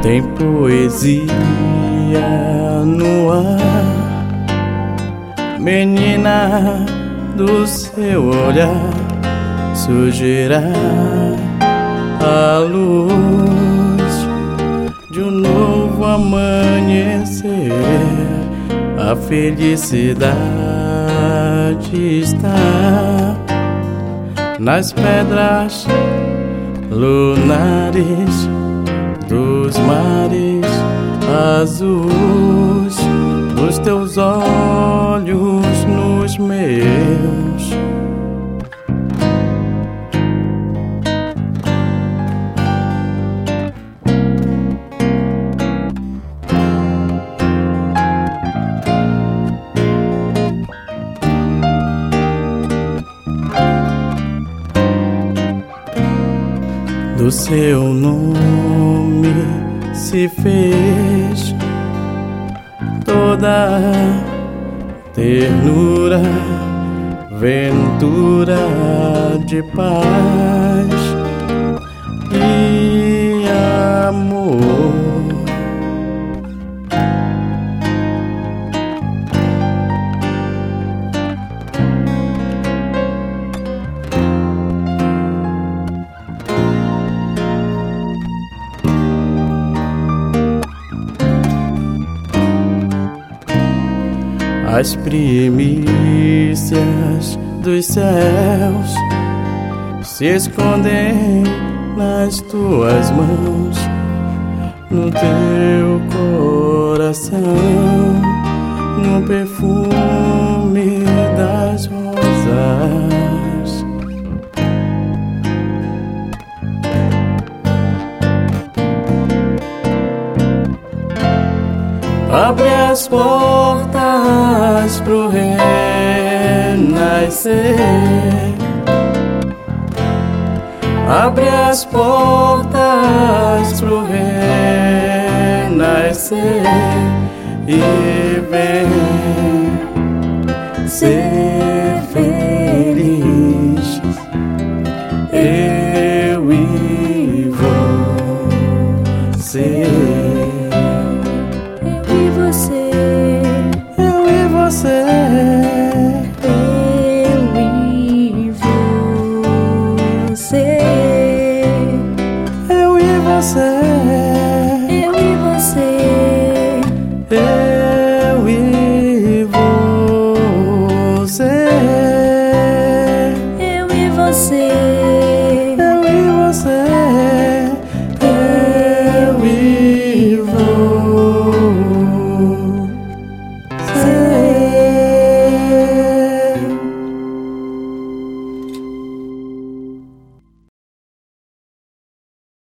Tem poesia no ar, menina, do seu olhar surgirá a luz de um novo amanhecer. A felicidade está nas pedras lunares dos mares azuis, os teus olhos nos meus. Do seu nome se fez toda ternura, ventura de paz e amor. As primícias dos céus se escondem nas tuas mãos, no teu coração, no perfume das rosas. Abre as portas pro renascer. Abre as portas pro renascer e vem